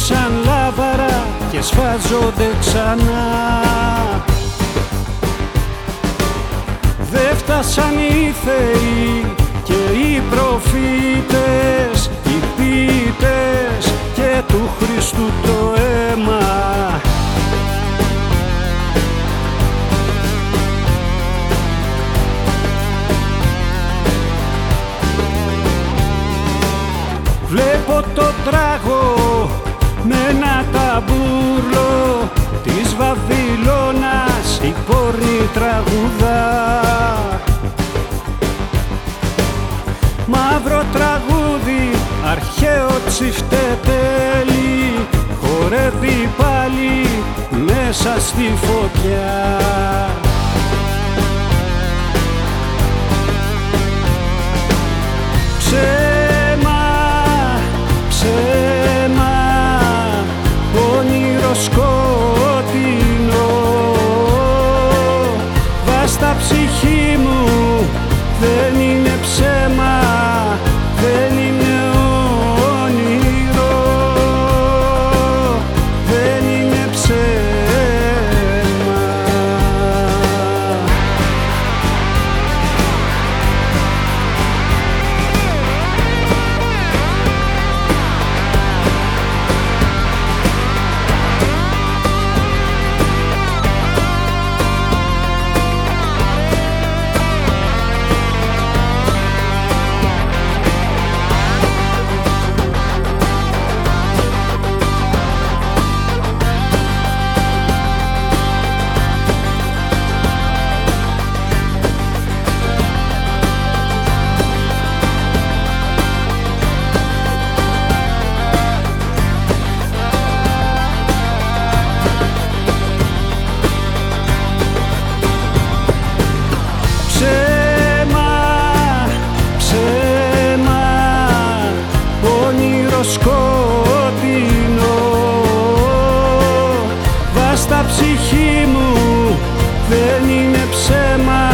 σαν λάβαρα και σφάζονται ξανά. Δε φτάσαν οι θεοί και οι προφήτες, οι ποιητές και του Χριστού το αίμα. Βλέπω το τράγο με ένα ταμπούρλο της Βαβυλώνας, η πόρνη τραγουδά. Μαύρο τραγούδι, αρχαίο τσιφτετέλι, χορεύει πάλι μέσα στη φωτιά. Ψέμα, όνειρο σκοτεινό, βάστα ψυχή μου, δεν είναι ψέμα, δεν είναι όνειρο, δεν είναι ψέμα. Σκοτεινό, βάστα ψυχή μου, δεν είναι ψέμα.